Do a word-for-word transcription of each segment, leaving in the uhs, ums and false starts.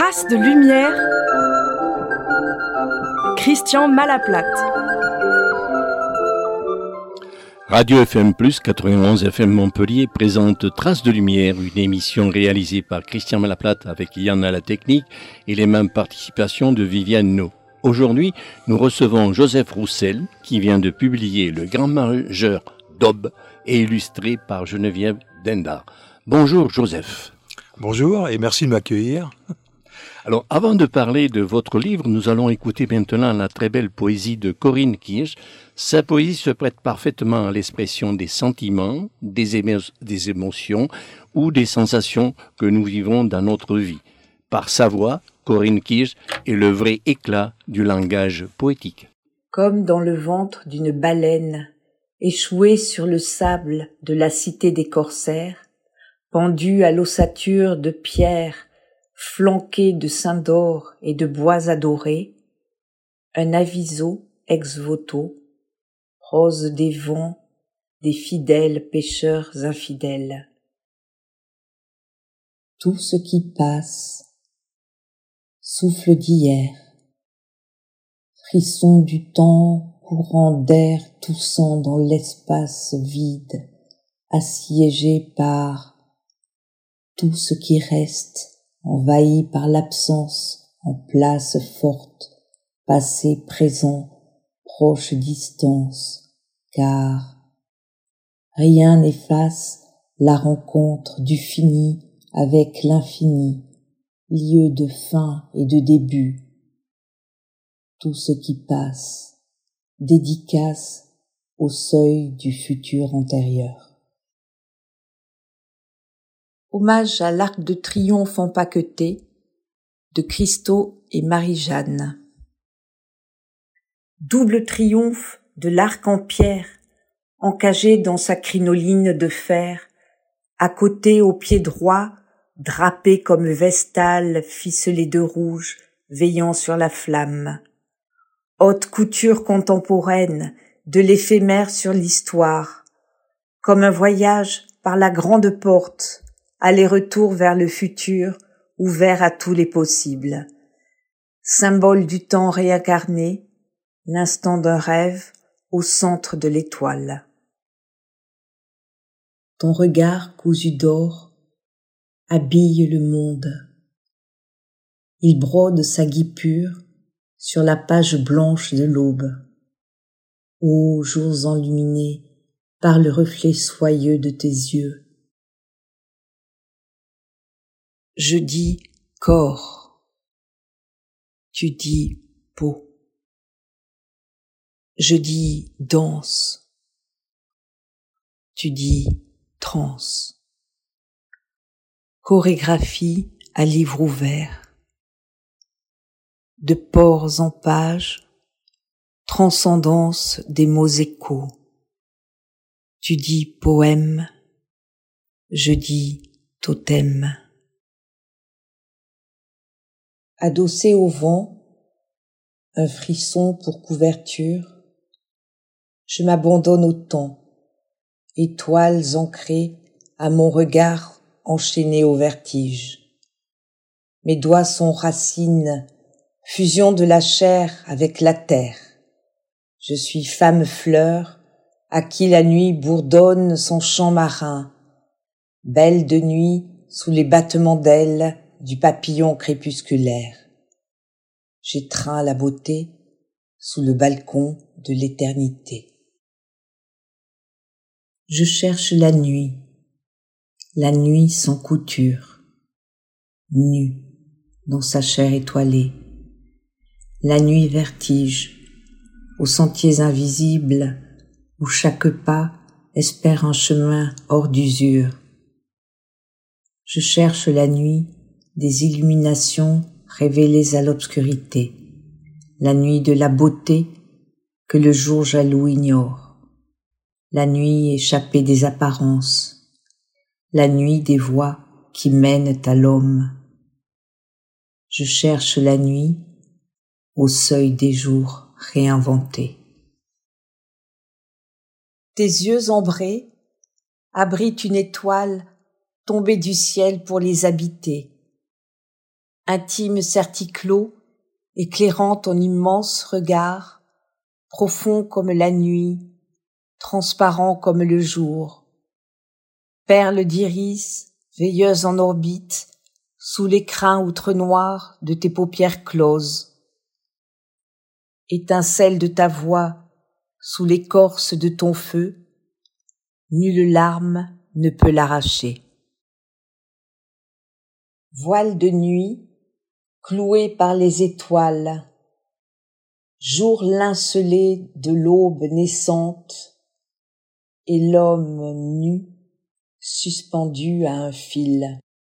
Traces de lumière, Christian Malaplate. Radio F M plus, quatre-vingt-onze F M Montpellier présente Traces de lumière, une émission réalisée par Christian Malaplate avec Yann à la technique et les mêmes participations de Viviane No. Aujourd'hui, nous recevons Joseph Roussel qui vient de publier Le Grand Majeur d'Aube et illustré par Geneviève Dendar. Bonjour Joseph. Bonjour et merci de m'accueillir. Alors, avant de parler de votre livre, nous allons écouter maintenant la très belle poésie de Corinne Kirsch. Sa poésie se prête parfaitement à l'expression des sentiments, des, émo- des émotions ou des sensations que nous vivons dans notre vie. Par sa voix, Corinne Kirsch est le vrai éclat du langage poétique. Comme dans le ventre d'une baleine, échouée sur le sable de la cité des corsaires, pendue à l'ossature de pierre, flanquée de seins d'or et de bois adorés, un aviso ex voto, rose des vents, des fidèles pêcheurs infidèles. Tout ce qui passe, souffle d'hier, frisson du temps, courant d'air toussant dans l'espace vide, assiégé par tout ce qui reste, envahi par l'absence, en place forte, passé, présent, proche distance, car rien n'efface la rencontre du fini avec l'infini, lieu de fin et de début. Tout ce qui passe, dédicace au seuil du futur antérieur. Hommage à l'Arc de Triomphe empaqueté de Christo et Marie-Jeanne. Double triomphe de l'arc en pierre, encagé dans sa crinoline de fer, à côté au pied droit, drapé comme Vestale ficelé de rouge, veillant sur la flamme. Haute couture contemporaine de l'éphémère sur l'histoire, comme un voyage par la grande porte, aller-retour vers le futur, ouvert à tous les possibles. Symbole du temps réincarné, l'instant d'un rêve au centre de l'étoile. Ton regard cousu d'or habille le monde. Il brode sa guipure sur la page blanche de l'aube. Ô jours enluminés par le reflet soyeux de tes yeux, je dis corps, tu dis peau. Je dis danse, tu dis transe. Chorégraphie à livre ouvert, de pores en pages, transcendance des mots échos. Tu dis poème, je dis totem. Adossé au vent, un frisson pour couverture, je m'abandonne au temps, étoiles ancrées à mon regard enchaîné au vertige. Mes doigts sont racines, fusion de la chair avec la terre. Je suis femme fleur, à qui la nuit bourdonne son chant marin, belle de nuit sous les battements d'ailes du papillon crépusculaire. J'étreins la beauté sous le balcon de l'éternité. Je cherche la nuit, la nuit sans couture, nue dans sa chair étoilée. La nuit vertige, aux sentiers invisibles où chaque pas espère un chemin hors d'usure. Je cherche la nuit des illuminations révélées à l'obscurité, la nuit de la beauté que le jour jaloux ignore, la nuit échappée des apparences, la nuit des voies qui mènent à l'homme. Je cherche la nuit au seuil des jours réinventés. Tes yeux ambrés abritent une étoile tombée du ciel pour les habiter. intime certiclos, éclairant ton immense regard, profond comme la nuit, transparent comme le jour. Perle d'iris, veilleuse en orbite, sous l'écrin outre noir de tes paupières closes. Étincelle de ta voix, sous l'écorce de ton feu, nulle larme ne peut l'arracher. Voile de nuit, cloué par les étoiles, jour lincelé de l'aube naissante, et l'homme nu, suspendu à un fil.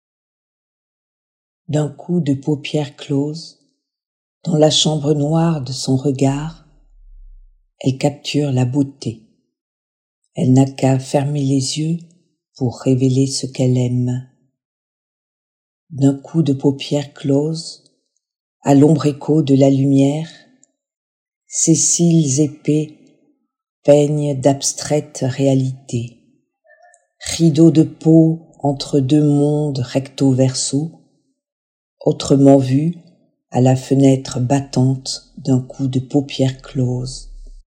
D'un coup de paupières closes, dans la chambre noire de son regard, elle capture la beauté. Elle n'a qu'à fermer les yeux pour révéler ce qu'elle aime. D'un coup de paupières closes, à l'ombre écho de la lumière, ses cils épais peignent d'abstraites réalités. Rideau de peau entre deux mondes recto-verso, autrement vu à la fenêtre battante d'un coup de paupières closes.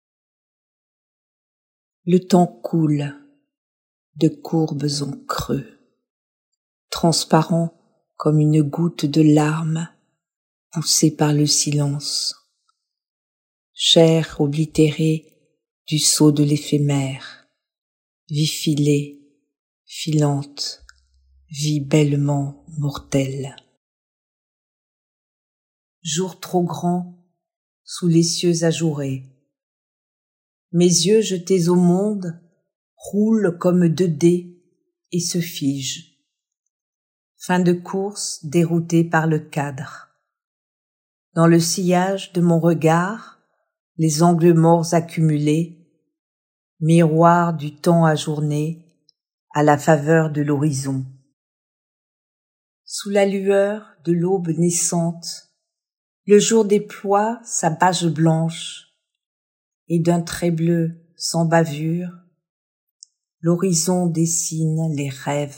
Le temps coule, de courbes en creux, transparent comme une goutte de larmes poussée par le silence. Chair oblitérée du sceau de l'éphémère, vie filée, filante, vie bellement mortelle. Jour trop grand, sous les cieux ajourés, mes yeux jetés au monde roulent comme deux dés et se figent. Fin de course déroutée par le cadre. Dans le sillage de mon regard, les angles morts accumulés, miroir du temps ajourné à la faveur de l'horizon. Sous la lueur de l'aube naissante, le jour déploie sa bâche blanche, et d'un trait bleu sans bavure, l'horizon dessine les rêves.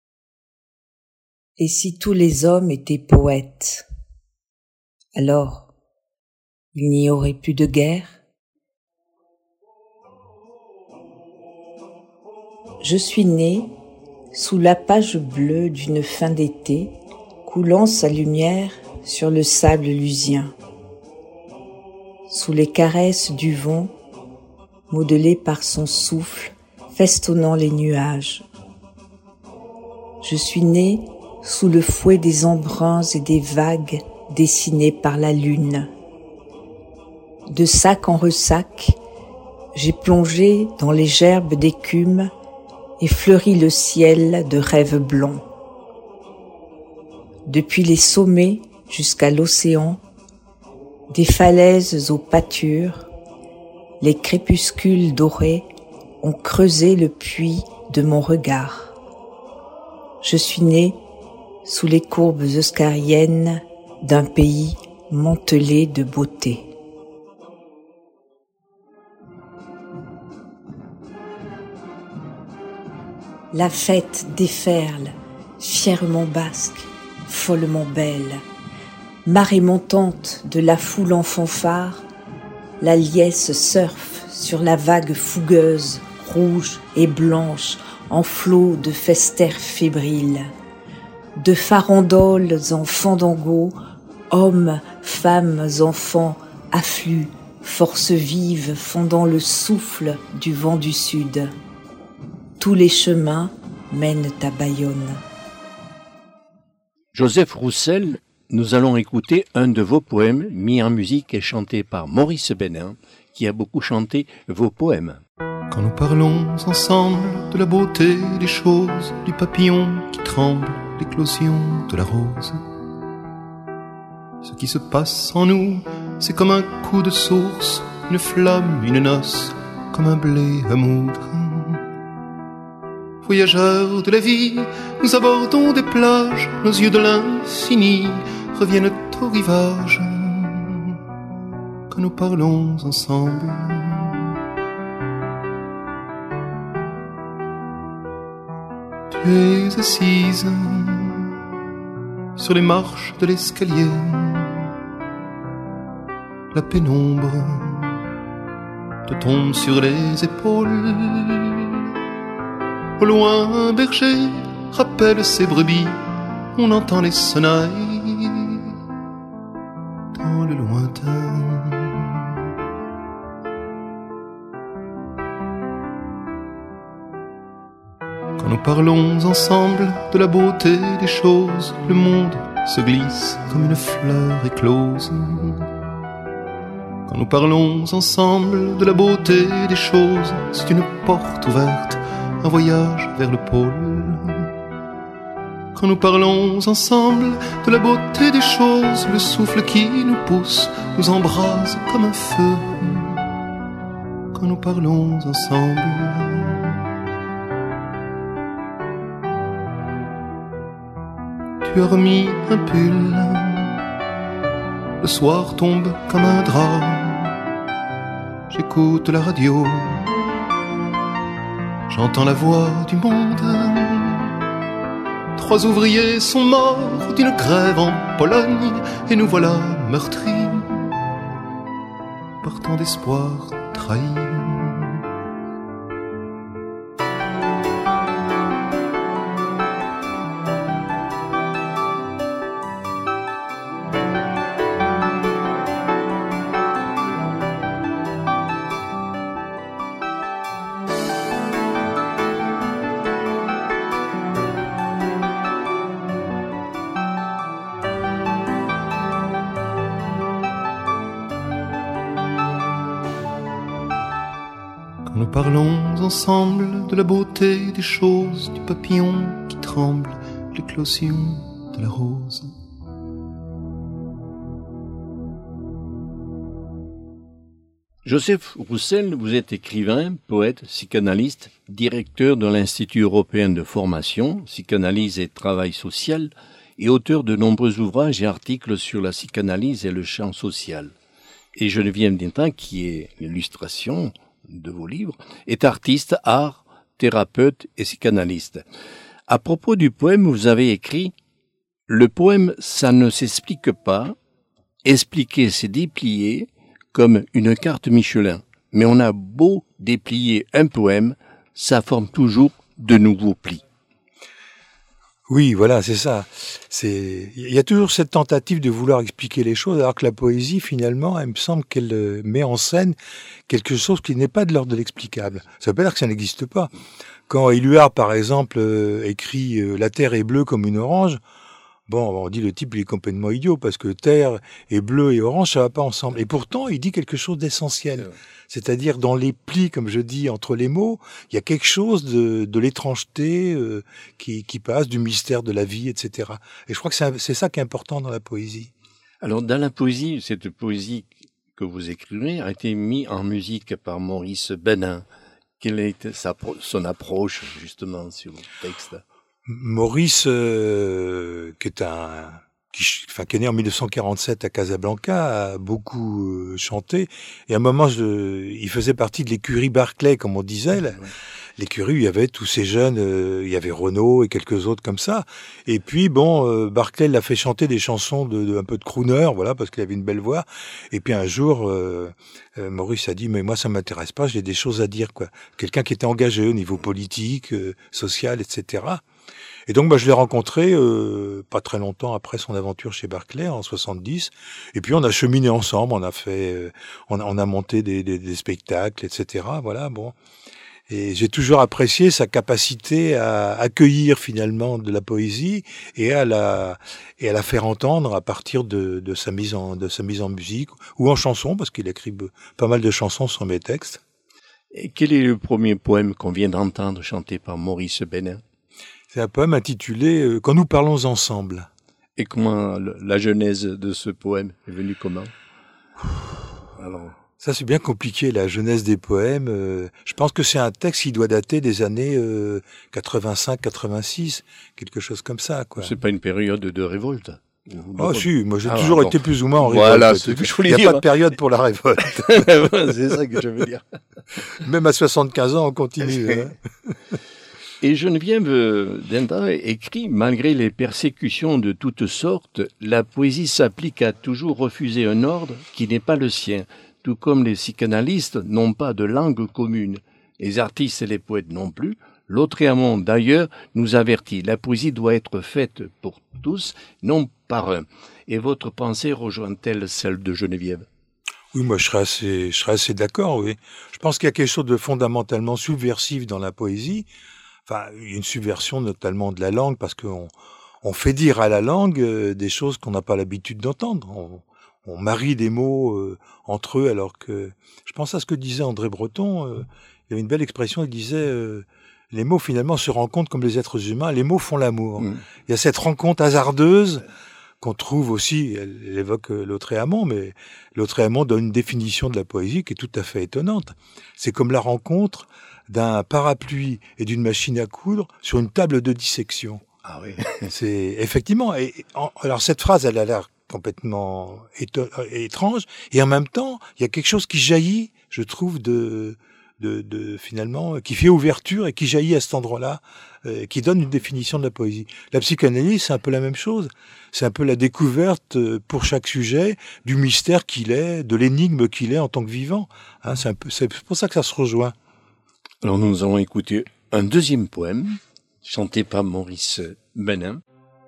Et si tous les hommes étaient poètes, alors il n'y aurait plus de guerre? Je suis né sous la page bleue d'une fin d'été, coulant sa lumière sur le sable lusien. Sous les caresses du vent, modelé par son souffle, festonnant les nuages. Je suis né sous le fouet des embruns et des vagues dessinées par la lune. De sac en ressac, j'ai plongé dans les gerbes d'écume et fleuri le ciel de rêves blancs. Depuis les sommets jusqu'à l'océan, des falaises aux pâtures, les crépuscules dorés ont creusé le puits de mon regard. Je suis né sous les courbes oscariennes d'un pays mantelé de beauté. La fête déferle, fièrement basque, follement belle. Marée montante de la foule en fanfare, la liesse surfe sur la vague fougueuse, rouge et blanche, en flot de festers fébriles. De farandoles en fandango, hommes, femmes, enfants affluent, forces vives fondant le souffle du vent du sud. Tous les chemins mènent à Bayonne. Joseph Roussel, nous allons écouter un de vos poèmes mis en musique et chanté par Maurice Bénin, qui a beaucoup chanté vos poèmes. Quand nous parlons ensemble de la beauté des choses, du papillon qui tremble, l'éclosion de la rose, ce qui se passe en nous, c'est comme un coup de source, une flamme, une noce, comme un blé à moudre. Voyageurs de la vie, nous abordons des plages, nos yeux de l'infini reviennent au rivage. Quand nous parlons ensemble, tu es assise sur les marches de l'escalier. La pénombre te tombe sur les épaules. Au loin, un berger rappelle ses brebis. On entend les sonnailles dans le lointain. Quand nous parlons ensemble de la beauté des choses, le monde se glisse comme une fleur éclose. Quand nous parlons ensemble de la beauté des choses, c'est une porte ouverte, un voyage vers le pôle. Quand nous parlons ensemble de la beauté des choses, le souffle qui nous pousse nous embrase comme un feu. Quand nous parlons ensemble, tu as remis un pull, le soir tombe comme un drap. J'écoute la radio, j'entends la voix du monde. Trois ouvriers sont morts d'une grève en Pologne, et nous voilà meurtris par tant d'espoir trahi. Nous parlons ensemble de la beauté des choses, du papillon qui tremble, l'éclosion de la rose. Joseph Roussel, vous êtes écrivain, poète, psychanalyste, directeur de l'Institut européen de formation, psychanalyse et travail social, et auteur de nombreux ouvrages et articles sur la psychanalyse et le champ social. Et Geneviève Dintin, qui est l'illustration de vos livres, est artiste, art, thérapeute et psychanalyste. À propos du poème, vous avez écrit « Le poème, ça ne s'explique pas. Expliquer, c'est déplier comme une carte Michelin. Mais on a beau déplier un poème, ça forme toujours de nouveaux plis. » Oui, voilà, c'est ça. C'est, il y a toujours cette tentative de vouloir expliquer les choses, alors que la poésie, finalement, elle me semble qu'elle met en scène quelque chose qui n'est pas de l'ordre de l'explicable. Ça veut pas dire que ça n'existe pas. Quand Éluard, par exemple, euh, écrit euh, « La terre est bleue comme une orange », bon, on dit le type, il est complètement idiot, parce que terre et bleu et orange, ça va pas ensemble. Et pourtant, il dit quelque chose d'essentiel. C'est-à-dire, dans les plis, comme je dis, entre les mots, il y a quelque chose de, de l'étrangeté euh, qui, qui passe, du mystère de la vie, et cetera. Et je crois que c'est, c'est ça qui est important dans la poésie. Alors, dans la poésie, cette poésie que vous écrivez a été mise en musique par Maurice Benin. Quelle est sa, son approche, justement, sur le texte ? Maurice, euh, qui est un... Qui, enfin, qui est né en mille neuf cent quarante-sept à Casablanca, a beaucoup euh, chanté. Et à un moment, je, il faisait partie de l'écurie Barclay, comme on disait. Là. Ouais. L'écurie, il y avait tous ces jeunes, euh, il y avait Renaud et quelques autres comme ça. Et puis, bon, euh, Barclay l'a fait chanter des chansons de, de un peu de crooner, voilà, parce qu'il avait une belle voix. Et puis un jour, euh, euh, Maurice a dit, mais moi, ça m'intéresse pas, j'ai des choses à dire, quoi. Quelqu'un qui était engagé au niveau politique, euh, social, et cetera. Et donc, bah, je l'ai rencontré euh, pas très longtemps après son aventure chez Barclay, en soixante-dix. Et puis, on a cheminé ensemble, on a fait, euh, on, a, on a monté des, des, des spectacles, et cetera. Voilà, bon. Et j'ai toujours apprécié sa capacité à accueillir finalement de la poésie et à la et à la faire entendre à partir de, de sa mise en de sa mise en musique ou en chanson, parce qu'il écrit pas mal de chansons sur mes textes. Et quel est le premier poème qu'on vient d'entendre chanté par Maurice Benin ? C'est un poème intitulé euh, « Quand nous parlons ensemble ». Et comment la genèse de ce poème est venue comment ? Alors, ça, c'est bien compliqué, la genèse des poèmes. Euh, je pense que c'est un texte qui doit dater des années euh, quatre-vingt-cinq quatre-vingt-six, quelque chose comme ça, quoi. C'est pas une période de révolte ? Oh si, moi j'ai ah, toujours bon. été plus ou moins en révolte. Voilà, c'est ce que je voulais dire. Il n'y a pas de période pour la révolte. C'est ça que je veux dire. Même à soixante-quinze ans, on continue. Hein. Et Geneviève Denda écrit « Malgré les persécutions de toutes sortes, la poésie s'applique à toujours refuser un ordre qui n'est pas le sien, tout comme les psychanalystes n'ont pas de langue commune. Les artistes et les poètes non plus. Lautréamont, d'ailleurs, nous avertit, la poésie doit être faite pour tous, non par un. » Et votre pensée rejoint-elle celle de Geneviève ? Oui, moi je serais assez, je serais assez d'accord, oui. Je pense qu'il y a quelque chose de fondamentalement subversif dans la poésie. Enfin, une subversion notamment de la langue, parce qu'on on fait dire à la langue euh, des choses qu'on n'a pas l'habitude d'entendre. On, on marie des mots euh, entre eux, alors que... Je pense à ce que disait André Breton. Euh, il y avait une belle expression, il disait... Euh, les mots, finalement, se rencontrent comme les êtres humains. Les mots font l'amour. Mmh. Il y a cette rencontre hasardeuse qu'on trouve aussi, elle, elle évoque Lautréamont, mais Lautréamont donne une définition de la poésie qui est tout à fait étonnante. C'est comme la rencontre d'un parapluie et d'une machine à coudre sur une table de dissection. Ah oui. C'est effectivement. Et, en, alors cette phrase, elle a l'air complètement éto- étrange, et en même temps, il y a quelque chose qui jaillit, je trouve, de, de, de finalement, qui fait ouverture et qui jaillit à cet endroit-là, euh, qui donne une définition de la poésie. La psychanalyse, c'est un peu la même chose. C'est un peu la découverte euh, pour chaque sujet du mystère qu'il est, de l'énigme qu'il est en tant que vivant. Hein, c'est un peu, c'est pour ça que ça se rejoint. Alors nous allons écouter un deuxième poème, chanté par Maurice Benin.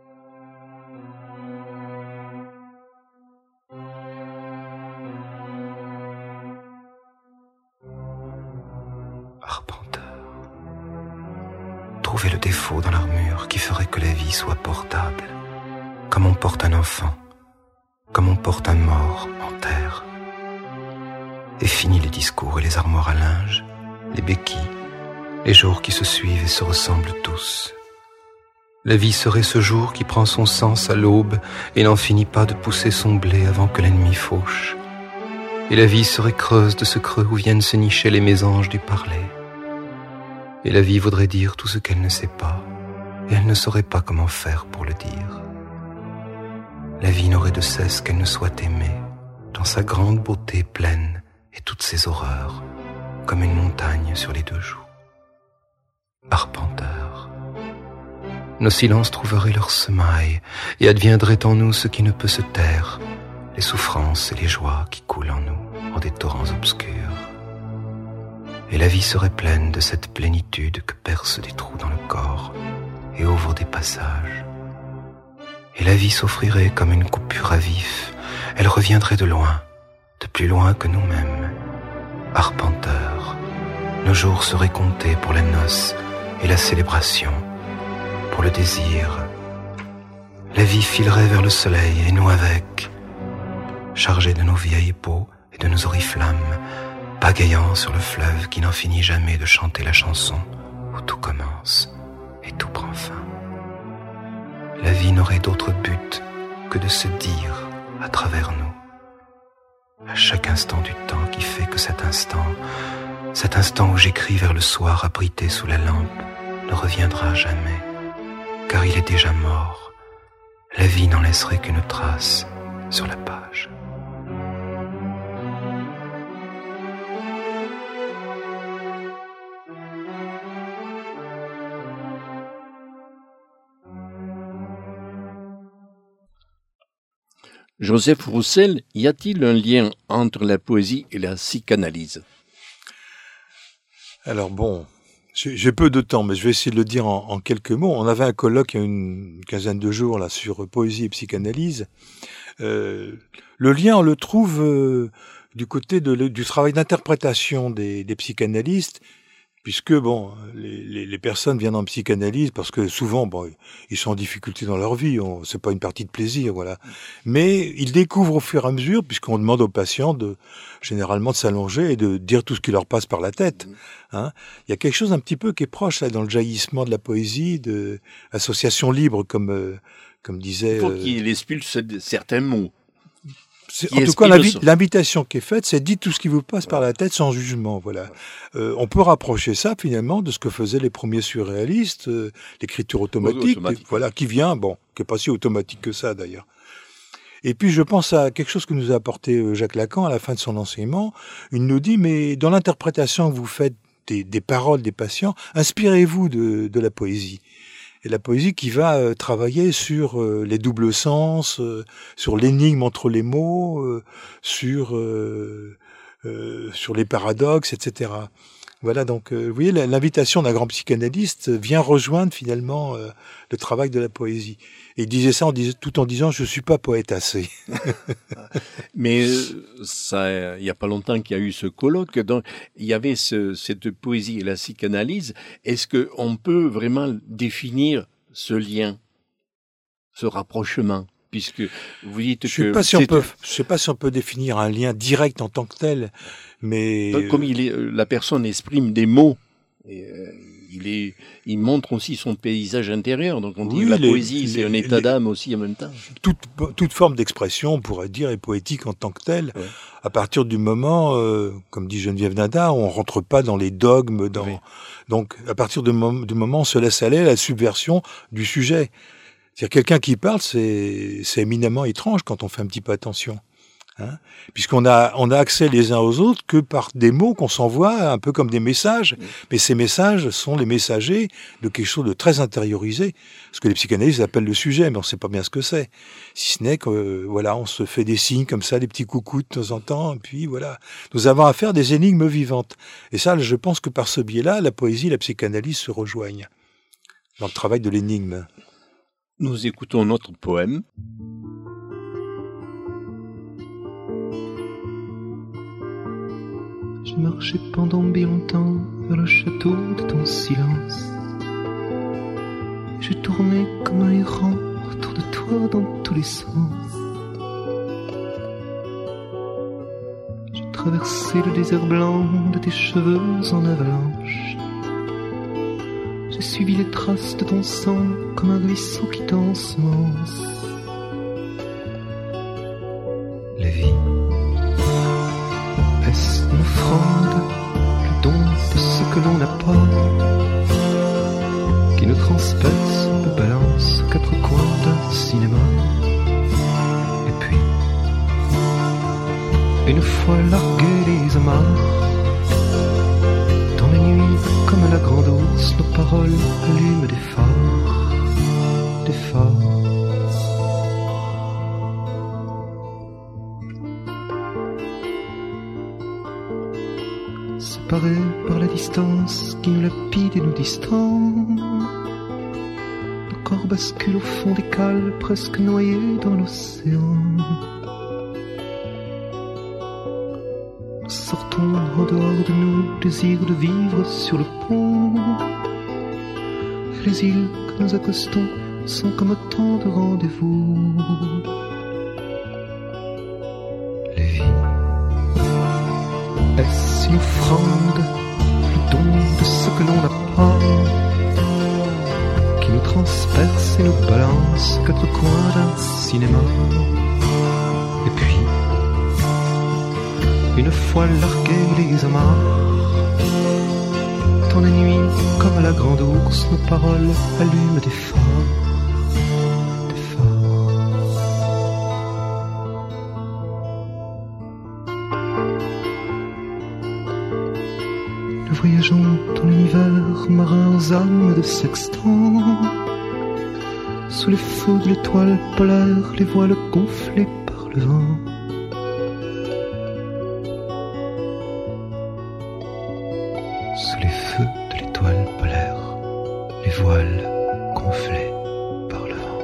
Arpenteur, trouvez le défaut dans l'armure qui ferait que la vie soit portable, comme on porte un enfant, comme on porte un mort en terre. Et fini les discours et les armoires à linge, les béquilles, les jours qui se suivent et se ressemblent tous. La vie serait ce jour qui prend son sens à l'aube et n'en finit pas de pousser son blé avant que l'ennemi fauche. Et la vie serait creuse de ce creux où viennent se nicher les mésanges du parler. Et la vie voudrait dire tout ce qu'elle ne sait pas, et elle ne saurait pas comment faire pour le dire. La vie n'aurait de cesse qu'elle ne soit aimée, dans sa grande beauté pleine et toutes ses horreurs, comme une montagne sur les deux joues. Arpenteur, nos silences trouveraient leur semaille, et adviendrait en nous ce qui ne peut se taire, les souffrances et les joies qui coulent en nous, en des torrents obscurs. Et la vie serait pleine de cette plénitude que percent des trous dans le corps et ouvrent des passages. Et la vie s'offrirait comme une coupure à vif, elle reviendrait de loin, de plus loin que nous-mêmes. Arpenteur, nos jours seraient comptés pour les noces et la célébration, pour le désir. La vie filerait vers le soleil et nous avec, chargés de nos vieilles peaux et de nos oriflammes, pagayant sur le fleuve qui n'en finit jamais de chanter la chanson où tout commence et tout prend fin. La vie n'aurait d'autre but que de se dire à travers nous, à chaque instant du temps qui fait que cet instant, cet instant où j'écris vers le soir abrité sous la lampe, ne reviendra jamais, car il est déjà mort. La vie n'en laisserait qu'une trace sur la page. Joseph Roussel, y a-t-il un lien entre la poésie et la psychanalyse ? Alors bon, j'ai, j'ai peu de temps, mais je vais essayer de le dire en, en quelques mots. On avait un colloque il y a une quinzaine de jours là sur poésie et psychanalyse. Euh, le lien, on le trouve euh, du côté de, du travail d'interprétation des, des psychanalystes, puisque bon, les, les, les personnes viennent en psychanalyse parce que souvent, bon, ils sont en difficulté dans leur vie. On, c'est pas une partie de plaisir, voilà. Mais ils découvrent au fur et à mesure, puisqu'on demande aux patients de généralement de s'allonger et de dire tout ce qui leur passe par la tête. Hein. Il y a quelque chose un petit peu qui est proche là dans le jaillissement de la poésie, de association libre, comme euh, comme disait. Il faut qu'il expulse certains mots. C'est, en tout cas, l'invi- l'invitation qui est faite, c'est dites tout ce qui vous passe par la tête sans jugement. Voilà. Euh, on peut rapprocher ça finalement de ce que faisaient les premiers surréalistes, euh, l'écriture automatique, automatique. Voilà, qui vient, bon, qui est pas si automatique que ça d'ailleurs. Et puis je pense à quelque chose que nous a apporté Jacques Lacan à la fin de son enseignement. Il nous dit, mais dans l'interprétation que vous faites des, des paroles des patients, inspirez-vous de, de la poésie. Et la poésie qui va euh, travailler sur euh, les doubles sens, euh, sur l'énigme entre les mots, euh, sur euh, euh, sur les paradoxes, et cetera. Voilà, donc euh, vous voyez, l'invitation d'un grand psychanalyste vient rejoindre finalement euh, le travail de la poésie. Et il disait ça en dis- tout en disant « je suis pas poète assez ». Mais ça, il y a pas longtemps qu'il y a eu ce colloque, donc il y avait ce, cette poésie et la psychanalyse. Est-ce que on peut vraiment définir ce lien, ce rapprochement, puisque vous dites je sais que pas si on c'est- peut, je sais pas si on peut définir un lien direct en tant que tel, mais comme il est, la personne exprime des mots, et, euh, il est, il montre aussi son paysage intérieur. Donc on dit Oui, que la les- poésie, c'est les- un état les- d'âme aussi en même temps. toute, toute forme d'expression, on pourrait dire, est poétique en tant que telle, Ouais. à partir du moment, euh, comme dit Geneviève Nada, on rentre pas dans les dogmes, dans, Oui. donc à partir du, mom- du moment où on se laisse aller à la subversion du sujet. C'est-à-dire quelqu'un qui parle, c'est, c'est éminemment étrange quand on fait un petit peu attention. Hein, puisqu'on a, on a accès les uns aux autres que par des mots qu'on s'envoie, un peu comme des messages. Oui. Mais ces messages sont les messagers de quelque chose de très intériorisé. Ce que les psychanalystes appellent le sujet, mais on ne sait pas bien ce que c'est. Si ce n'est que, euh, voilà, on se fait des signes comme ça, des petits coucous de temps en temps, et puis voilà. Nous avons affaire à des énigmes vivantes. Et ça, je pense que par ce biais-là, la poésie et la psychanalyse se rejoignent dans le travail de l'énigme. Nous écoutons notre poème. J'ai marché pendant bien longtemps vers le château de ton silence. J'ai tourné comme un errant autour de toi dans tous les sens. J'ai traversé le désert blanc de tes cheveux en avalanche. J'ai suivi les traces de ton sang comme un ruisseau qui t'ensemence. La vie, est-ce une offrande, le don de ce que l'on n'a pas, qui nous transperce, nous balance aux quatre coins d'un cinéma? Et puis, une fois largués les amarres, dans la nuit, comme à la grande ours, nos paroles allument des phares, des phares. Séparés par la distance qui nous lapide et nous distend, nos corps basculent au fond des cales, presque noyés dans l'océan. Nous sortons en dehors de nous, désir de vivre sur le pont. Et les îles que nous accostons sont comme autant de rendez-vous. Les vies, est-ce une offrande, le don de ce que l'on n'a pas, qui nous transperce et nous balance aux quatre coins d'un cinéma? Et puis, une fois largués les amarres, dans la nuit, comme à la grande ours, nos paroles allument des phares, des phares. Nous voyageons dans l'univers marin aux âmes de sextant, sous les feux de l'étoile polaire, les voiles gonflées par le vent. Sous les feux de l'étoile polaire, les voiles gonflées par le vent.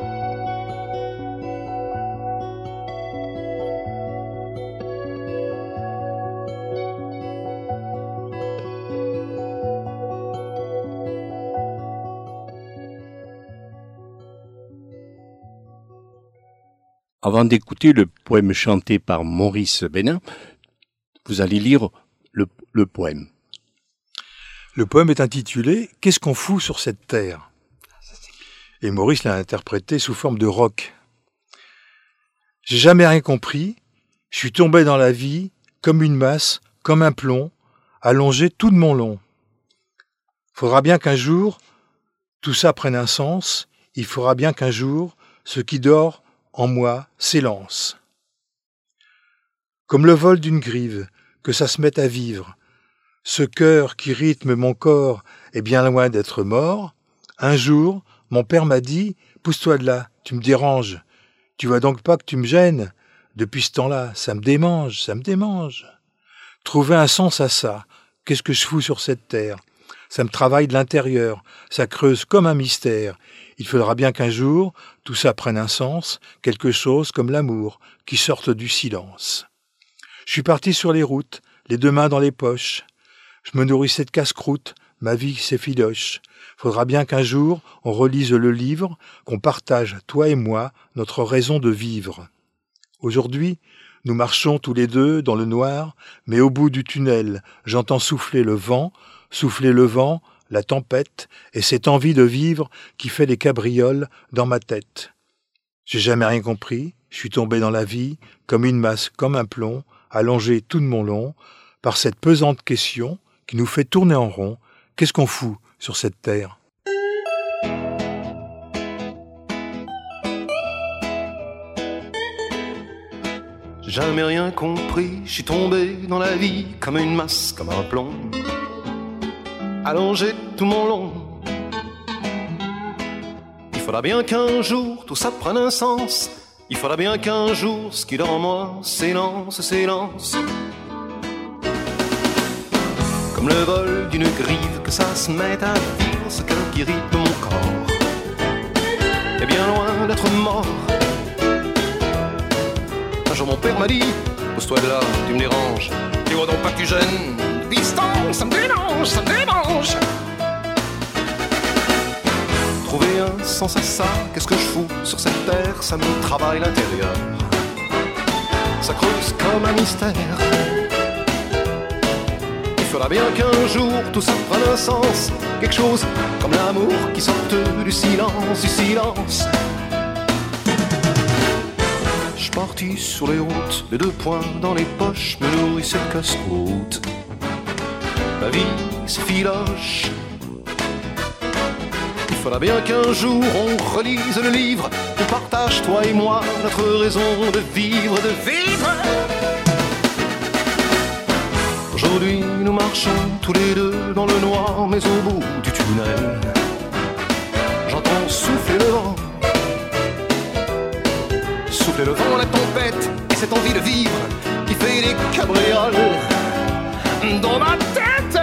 Avant d'écouter le poème chanté par Maurice Bénin, vous allez lire le, le poème. Le poème est intitulé « Qu'est-ce qu'on fout sur cette terre ?» Et Maurice l'a interprété sous forme de rock. J'ai jamais rien compris, je suis tombé dans la vie comme une masse, comme un plomb, allongé tout de mon long. Faudra bien qu'un jour, tout ça prenne un sens, il faudra bien qu'un jour, ce qui dort en moi s'élance. Comme le vol d'une grive, que ça se mette à vivre, Ce cœur qui rythme mon corps est bien loin d'être mort. Un jour, mon père m'a dit « Pousse-toi de là, tu me déranges. Tu vois donc pas que tu me gênes. Depuis ce temps-là, ça me démange, ça me démange. » Trouver un sens à ça, qu'est-ce que je fous sur cette terre? Ça me travaille de l'intérieur, ça creuse comme un mystère. Il faudra bien qu'un jour, tout ça prenne un sens, quelque chose comme l'amour, qui sorte du silence. Je suis parti sur les routes, les deux mains dans les poches. Je me nourrissais de casse-croûte, ma vie s'effiloche. Faudra bien qu'un jour, on relise le livre, qu'on partage, toi et moi, notre raison de vivre. Aujourd'hui, nous marchons tous les deux dans le noir, mais au bout du tunnel, j'entends souffler le vent, souffler le vent, la tempête, et cette envie de vivre qui fait les cabrioles dans ma tête. J'ai jamais rien compris, je suis tombé dans la vie, comme une masse, comme un plomb, allongé tout de mon long, par cette pesante question qui nous fait tourner en rond. Qu'est-ce qu'on fout sur cette terre? J'ai jamais rien compris, je suis tombé dans la vie comme une masse, comme un plomb, allongé tout mon long. Il faudra bien qu'un jour tout ça prenne un sens. Il faudra bien qu'un jour ce qui dort en moi s'élance, s'élance. Comme le vol d'une grive, que ça se mette à vivre, ce cœur qui rythme mon corps est bien loin d'être mort. Un jour mon père m'a dit, pousse-toi de là, tu me déranges. Tu vois donc pas que tu gênes. Distance, ça me dérange, ça me dérange. Trouver un sens à ça, qu'est-ce que je fous sur cette terre? Ça me travaille l'intérieur, ça creuse comme un mystère. Il faudra bien qu'un jour tout ça prenne un sens, quelque chose comme l'amour qui sorte du silence, du silence. Je suis parti sur les routes, les deux poings dans les poches, me nourrissais de casse-croûte. La vie s'effiloche. Il faudra bien qu'un jour on relise le livre, on partage toi et moi notre raison de vivre, de vivre. Aujourd'hui nous marchons tous les deux dans le noir, mais au bout du tunnel j'entends souffler le vent. Souffler le vent, la tempête et cette envie de vivre qui fait des cabrioles dans ma tête.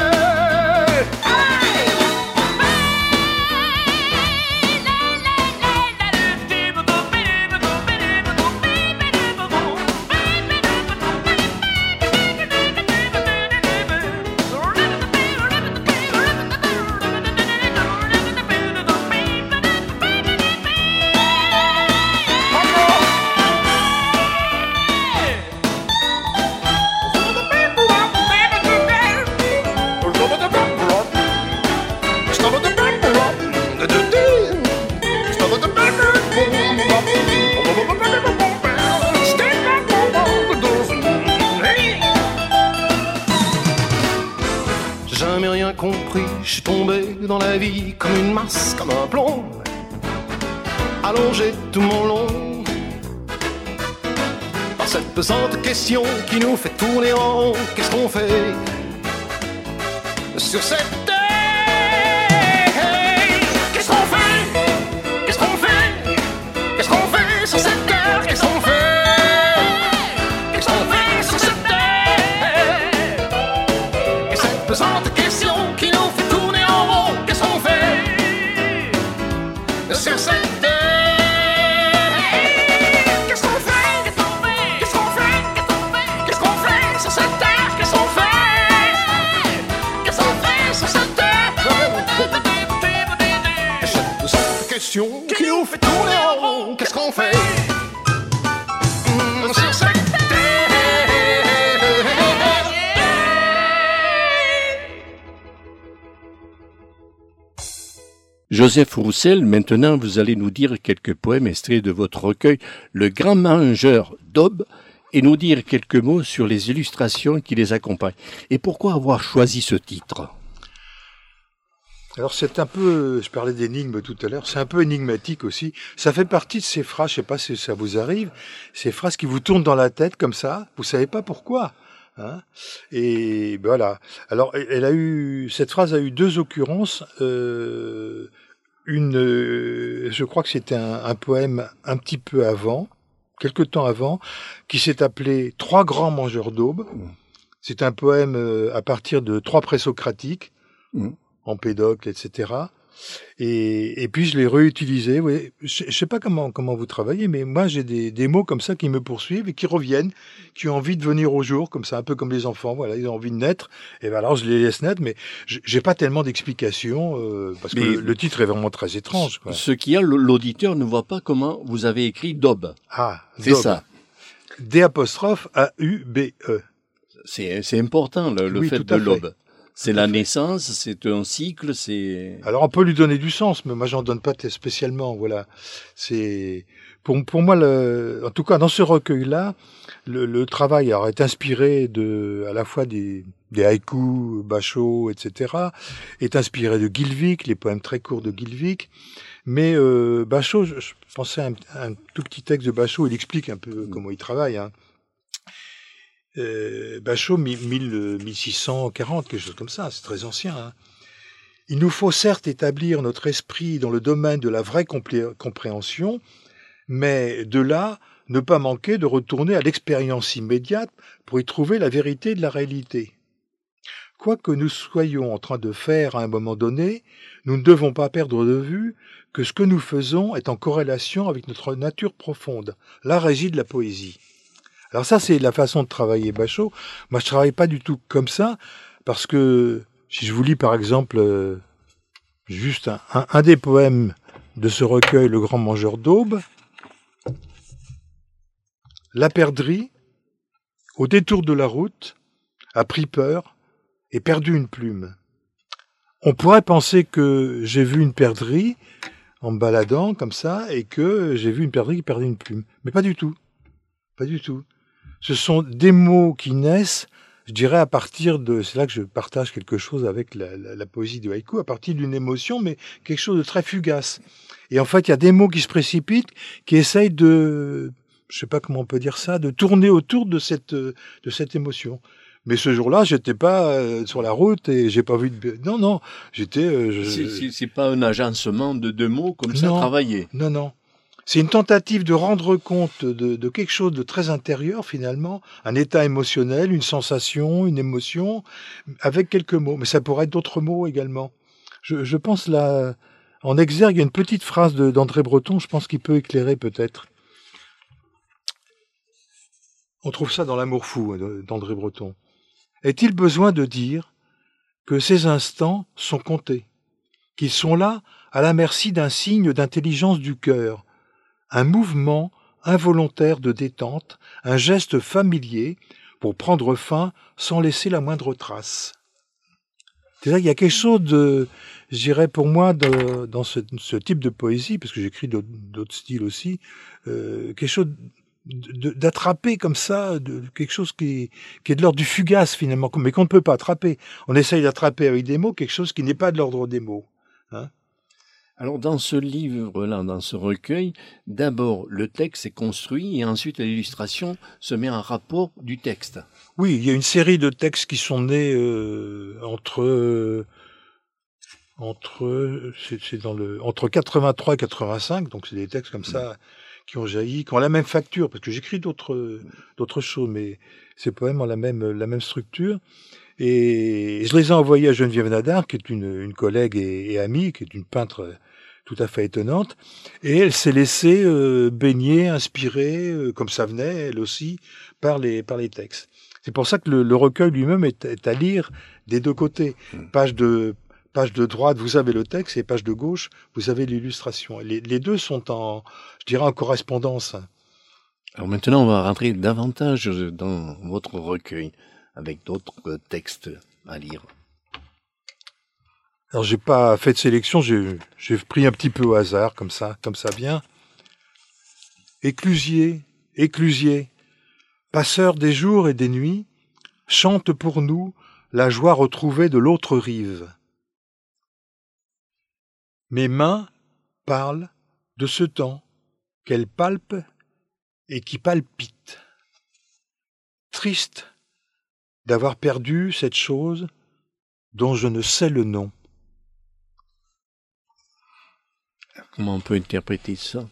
Je suis tombé dans la vie comme une masse, comme un plomb, allongé tout mon long, par cette pesante question qui nous fait tourner en rond. Qu'est-ce qu'on fait sur cette terre? Qu'est-ce qu'on fait? Qu'est-ce qu'on fait? Qu'est-ce qu'on fait sur cette terre? Qu'est-ce qu'on fait? Qu'est-ce qu'on fait sur cette terre? Et cette pesante question qui nous fait tourner en rond. Qu'est-ce qu'on fait sur cette terre? Qu'est-ce qu'on fait? Qu'est-ce qu'on fait? Qu'est-ce qu'on fait sur cette terre? Qu'est-ce qu'on fait? Qu'est-ce qu'on fait sur cette terre? Et cette pesante question qui nous fait tourner en rond. Qu'est-ce qu'on fait sur cette terre? Joseph Roussel, maintenant vous allez nous dire quelques poèmes extraits de votre recueil Le Grand Mangeur d'Aube et nous dire quelques mots sur les illustrations qui les accompagnent. Et pourquoi avoir choisi ce titre? Alors c'est un peu, je parlais d'énigme tout à l'heure, c'est un peu énigmatique aussi. Ça fait partie de ces phrases, je sais pas si ça vous arrive, ces phrases qui vous tournent dans la tête comme ça, vous savez pas pourquoi. Hein, et ben voilà. Alors, elle a eu cette phrase a eu deux occurrences. Euh, une, euh, je crois que c'était un, un poème un petit peu avant, quelque temps avant, qui s'est appelé Trois grands mangeurs d'aube. Mmh. C'est un poème euh, à partir de trois présocratiques, mmh. Empédocle, et cetera. Et, et puis je l'ai réutilisé. Oui. Je, je sais pas comment comment vous travaillez, mais moi j'ai des, des mots comme ça qui me poursuivent et qui reviennent, qui ont envie de venir au jour, comme ça, un peu comme les enfants. Voilà, ils ont envie de naître. Et ben alors je les laisse naître, mais j'ai pas tellement d'explications euh, parce mais que le, le titre est vraiment très étrange. Quoi. Ce qu'il y a, l'auditeur ne voit pas comment vous avez écrit daube. Ah, c'est daube. Ça. D apostrophe A U B E. C'est c'est important le, le oui, fait de l'aube. C'est la naissance, c'est un cycle, c'est... Alors, on peut lui donner du sens, mais moi, j'en donne pas spécialement, voilà. C'est, pour, pour moi, le, en tout cas, dans ce recueil-là, le, le travail alors, est inspiré de, à la fois des, des haïkus, Bachot, et cetera, est inspiré de Guilvic, les poèmes très courts de Guilvic. Mais, euh, Bachot, je, je pensais à un, un tout petit texte de Bachot, il explique un peu comment il travaille, hein. Euh, Bachot, mille six cent quarante, quelque chose comme ça, c'est très ancien. Hein. Il nous faut certes établir notre esprit dans le domaine de la vraie complé- compréhension, mais de là, ne pas manquer de retourner à l'expérience immédiate pour y trouver la vérité de la réalité. Quoi que nous soyons en train de faire à un moment donné, nous ne devons pas perdre de vue que ce que nous faisons est en corrélation avec notre nature profonde. Là réside la poésie. Alors ça, c'est la façon de travailler Bachot. Moi, je travaille pas du tout comme ça, parce que si je vous lis par exemple euh, juste un, un, un des poèmes de ce recueil, Le Grand Mangeur d'Aube, la perdrix, au détour de la route, a pris peur et perdu une plume. On pourrait penser que j'ai vu une perdrix en me baladant comme ça, et que j'ai vu une perdrix qui perdait une plume. Mais pas du tout. Pas du tout. Ce sont des mots qui naissent, je dirais, à partir de... C'est là que je partage quelque chose avec la, la, la poésie du haïku, à partir d'une émotion, mais quelque chose de très fugace. Et en fait, il y a des mots qui se précipitent, qui essayent de... Je sais pas comment on peut dire ça, de tourner autour de cette, de cette émotion. Mais ce jour-là, j'étais pas euh, sur la route et j'ai pas vu de... Non, non, j'étais... Euh, je... c'est, c'est, c'est pas un agencement de deux mots comme ça travaillé. Non, non. C'est une tentative de rendre compte de, de quelque chose de très intérieur, finalement, un état émotionnel, une sensation, une émotion, avec quelques mots. Mais ça pourrait être d'autres mots également. Je, je pense là, en exergue, il y a une petite phrase de, d'André Breton, je pense qu'il peut éclairer peut-être. On trouve ça dans L'amour fou d'André Breton. Est-il besoin de dire que ces instants sont comptés, qu'ils sont là à la merci d'un signe d'intelligence du cœur, un mouvement involontaire de détente, un geste familier pour prendre fin sans laisser la moindre trace. C'est-à-dire qu'il y a quelque chose de, je dirais pour moi, de, dans ce, ce type de poésie, parce que j'écris d'autres, d'autres styles aussi, euh, quelque chose de, d'attraper comme ça, de, quelque chose qui, qui est de l'ordre du fugace finalement, mais qu'on ne peut pas attraper. On essaye d'attraper avec des mots quelque chose qui n'est pas de l'ordre des mots. Hein. Alors dans ce livre-là, dans ce recueil, d'abord le texte est construit et ensuite l'illustration se met en rapport du texte. Oui, il y a une série de textes qui sont nés euh, entre euh, entre c'est, c'est dans le entre quatre-vingt-trois et quatre-vingt-cinq, donc c'est des textes comme ça qui ont jailli, qui ont la même facture, parce que j'écris d'autres d'autres choses, mais ces poèmes ont la même la même structure. Et je les ai envoyés à Geneviève Nadar, qui est une, une collègue et, et amie, qui est une peintre tout à fait étonnante. Et elle s'est laissée euh, baigner, inspirer, euh, comme ça venait, elle aussi, par les, par les textes. C'est pour ça que le, le recueil lui-même est, est à lire des deux côtés. Page de, page de droite, vous avez le texte, et page de gauche, vous avez l'illustration. Les, les deux sont en, je dirais, en correspondance. Alors maintenant, on va rentrer davantage dans votre recueil, avec d'autres textes à lire. Alors j'ai pas fait de sélection, j'ai, j'ai pris un petit peu au hasard, comme ça, comme ça vient. Éclusier, éclusier, passeur des jours et des nuits, chante pour nous la joie retrouvée de l'autre rive. Mes mains parlent de ce temps qu'elles palpent et qui palpite. Triste d'avoir perdu cette chose dont je ne sais le nom. Comment on peut interpréter ça?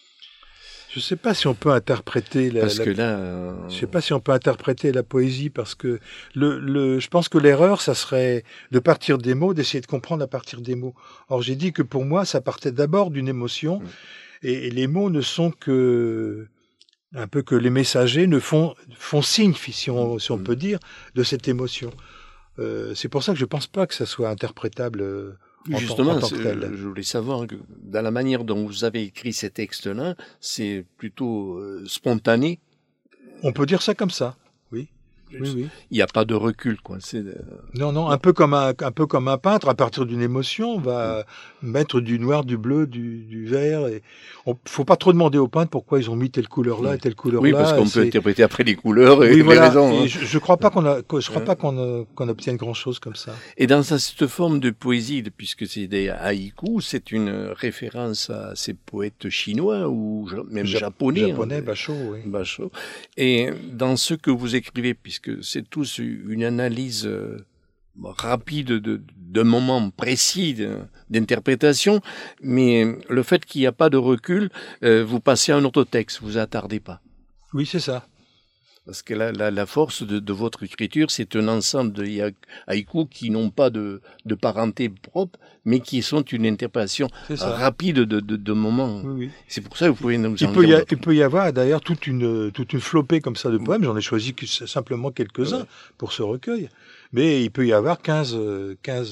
Je ne sais pas si on peut interpréter la, parce la, que là, euh... je sais pas si on peut interpréter la poésie parce que le, le, je pense que l'erreur, ça serait de partir des mots, d'essayer de comprendre à partir des mots. Or, j'ai dit que pour moi, ça partait d'abord d'une émotion, mmh. et, et les mots ne sont que un peu que les messagers ne font font signe, si on, si on mmh. peut dire, de cette émotion. Euh, c'est pour ça que je pense pas que ça soit interprétable. Euh, Justement, en tant que tel. Je voulais savoir que dans la manière dont vous avez écrit ces textes-là, c'est plutôt euh, spontané. On peut dire ça comme ça, oui. Oui, oui. Il n'y a pas de recul, quoi. C'est euh... Non, non, un peu comme un, un peu comme un peintre, à partir d'une émotion, on va mmh. mettre du noir, du bleu, du, du vert. Et on, faut pas trop demander aux peintres pourquoi ils ont mis telle couleur-là mmh. et telle couleur-là. Oui, parce qu'on peut interpréter après les couleurs et oui, les voilà. raisons. Et hein. je, je crois pas qu'on a, je crois pas qu'on, qu'on obtienne grand-chose comme ça. Et dans cette forme de poésie, puisque c'est des haïkus, c'est une référence à ces poètes chinois ou même Jap- japonais. Japonais, hein, Basho, oui. Basho. Et dans ce que vous écrivez, puisque c'est tous une analyse euh, rapide de, d'un moment précis de, d'interprétation, mais le fait qu'il n'y a pas de recul, euh, vous passez à un autre texte, vous attardez pas. Oui, c'est ça. Parce que la, la, la force de, de votre écriture, c'est un ensemble de haïkus qui n'ont pas de, de parenté propre, mais qui sont une interprétation rapide de, de, de moments. Oui, oui. C'est pour ça que vous pouvez nous il en peut dire. Y a, il peut y avoir d'ailleurs toute une, toute une flopée comme ça de poèmes. J'en ai choisi que simplement quelques-uns ouais. pour ce recueil. Mais il peut y avoir quinze, quinze,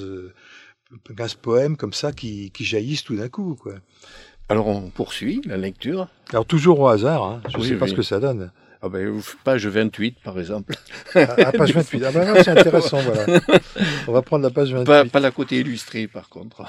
quinze poèmes comme ça qui, qui jaillissent tout d'un coup, quoi. Alors on poursuit la lecture. Alors toujours au hasard, hein. Je ne oui, sais pas oui. ce que ça donne. Ah ben, page vingt-huit, par exemple. Ah, page vingt-huit. Ah ben, c'est intéressant, voilà. On va prendre la page vingt-huit. Pas, pas la côté illustré, par contre.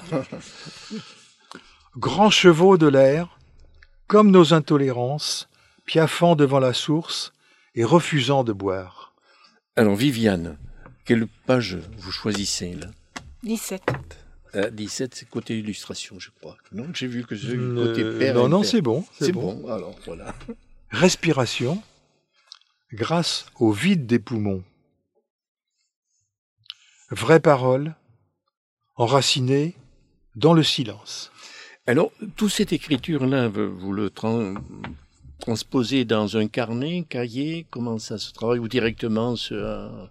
Grands chevaux de l'air, comme nos intolérances, piaffant devant la source et refusant de boire. Alors, Viviane, quelle page vous choisissez, là? dix-sept. Euh, dix-sept, c'est côté illustration, je crois. Non, j'ai vu que c'est euh, côté père. Non, non, père. c'est bon. C'est, c'est bon. bon, alors, voilà. Respiration. Grâce au vide des poumons. Vraie parole, enracinée dans le silence. Alors, toute cette écriture-là, vous le trans- transposez dans un carnet, cahier, comment ça se travaille, ou directement sur, euh,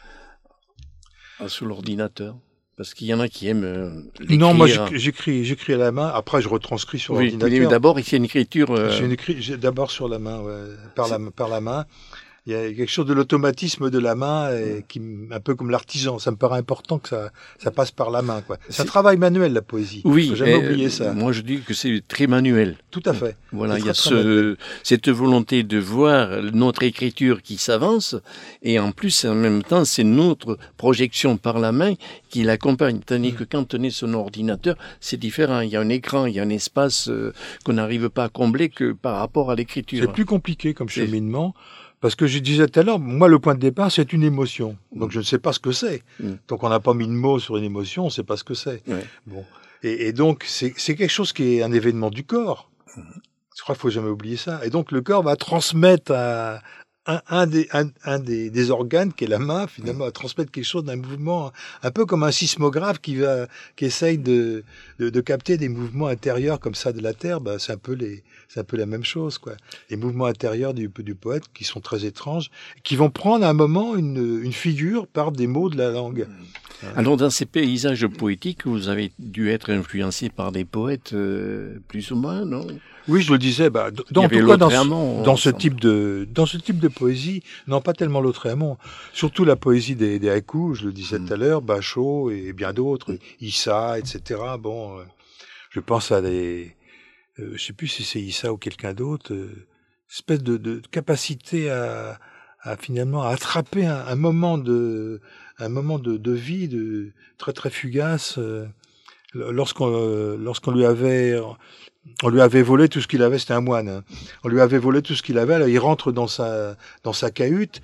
sur l'ordinateur? Parce qu'il y en a qui aiment euh, l'écrire. Non, moi j'écris, j'écris à la main, après je retranscris sur oui, l'ordinateur. Mais d'abord, il y a une écriture... Euh... J'ai une écrit, j'ai d'abord sur la main, ouais, par, la, par la main. Il y a quelque chose de l'automatisme de la main, et qui, un peu comme l'artisan. Ça me paraît important que ça, ça passe par la main, quoi. C'est un travail manuel, la poésie. Oui. Faut jamais euh, oublier ça. Moi, je dis que c'est très manuel. Tout à fait. Voilà, c'est il y a très, ce, très cette volonté de voir notre écriture qui s'avance, et en plus, en même temps, c'est notre projection par la main qui l'accompagne. Tandis mmh. que quand on est sur un ordinateur, c'est différent. Il y a un écran, il y a un espace euh, qu'on n'arrive pas à combler que par rapport à l'écriture. C'est plus compliqué comme cheminement. Parce que je disais tout à l'heure, moi, le point de départ, c'est une émotion. Donc, je ne sais pas ce que c'est. Mm. Donc, on n'a pas mis de mots sur une émotion, on ne sait pas ce que c'est. Ouais. Bon. Et, et donc, c'est, c'est quelque chose qui est un événement du corps. Mm. Je crois qu'il ne faut jamais oublier ça. Et donc, le corps va transmettre à un, un, des, un, un des, des organes, qui est la main, finalement, mm. à transmettre quelque chose d'un mouvement, un peu comme un sismographe qui va, qui essaye de, de, de capter des mouvements intérieurs comme ça de la Terre. Bah, c'est un peu les, c'est un peu la même chose, quoi. Les mouvements intérieurs du, du poète qui sont très étranges, qui vont prendre à un moment une, une figure par des mots de la langue. Mmh. Alors, dans ces paysages poétiques, vous avez dû être influencé par des poètes euh, plus ou moins, non? Oui, je le disais. Bah, dans, en tout cas, dans, ce, dans ce type de, dans ce type de poésie, non, pas tellement Lautréamont. Surtout la poésie des, des haïkus, je le disais mmh. tout à l'heure, Basho et bien d'autres, mmh. Issa, et cetera. Bon, euh, je pense à des Euh, je sais plus si c'est Issa ou quelqu'un d'autre, euh, espèce de, de capacité à, à finalement à attraper un, un moment de, un moment de, de vie, de très très fugace. Euh, lorsqu'on, euh, lorsqu'on lui avait, on lui avait volé tout ce qu'il avait, c'était un moine. Hein. On lui avait volé tout ce qu'il avait. Alors il rentre dans sa, dans sa cahute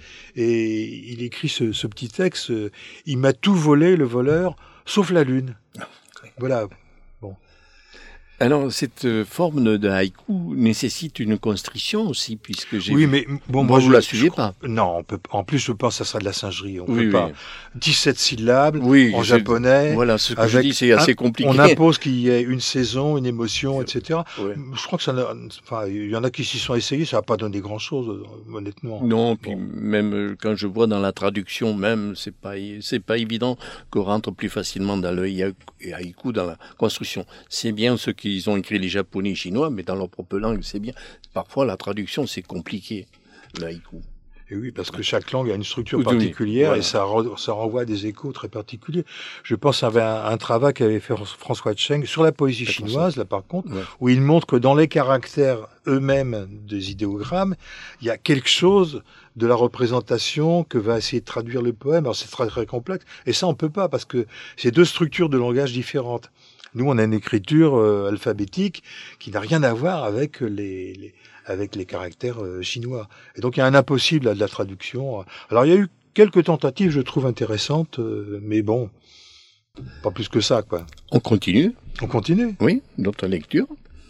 et il écrit ce, ce petit texte. Euh, il m'a tout volé, le voleur, sauf la lune. Voilà. Alors, cette forme de haïku nécessite une construction aussi, puisque j'ai... Oui, mais bon, moi, moi, vous je la suivez je, pas. Non, on peut, en plus, je pense que ça sera de la singerie. On oui, peut pas. Oui. dix-sept syllabes, oui, en je, japonais. Voilà, ce que je dis, c'est assez compliqué. On impose qu'il y ait une saison, une émotion, et cetera. Ouais. Je crois que ça, enfin, il y en a qui s'y sont essayés, ça n'a pas donné grand-chose, honnêtement. Non, puis bon. Même quand je vois dans la traduction, même, c'est pas, c'est pas évident qu'on rentre plus facilement dans le haïku, dans la construction. C'est bien ceux qui ont écrit les japonais et chinois, mais dans leur propre langue, c'est bien. Parfois, la traduction, c'est compliqué, le haïku. Et oui, parce que chaque langue a une structure particulière, oui, voilà. Et ça, re, ça renvoie à des échos très particuliers. Je pense à un, un travail qu'avait fait François Cheng sur la poésie c'est chinoise, là par contre, ouais. Où il montre que dans les caractères eux-mêmes des idéogrammes, il y a quelque chose de la représentation que va essayer de traduire le poème. Alors c'est très très complexe, et ça on peut pas, parce que c'est deux structures de langage différentes. Nous, on a une écriture euh, alphabétique qui n'a rien à voir avec les, les avec les caractères euh, chinois. Et donc, il y a un impossible là, de la traduction. Alors, il y a eu quelques tentatives, je trouve, intéressantes, euh, mais bon, pas plus que ça, quoi. On continue. On continue. Oui, d'autres lectures.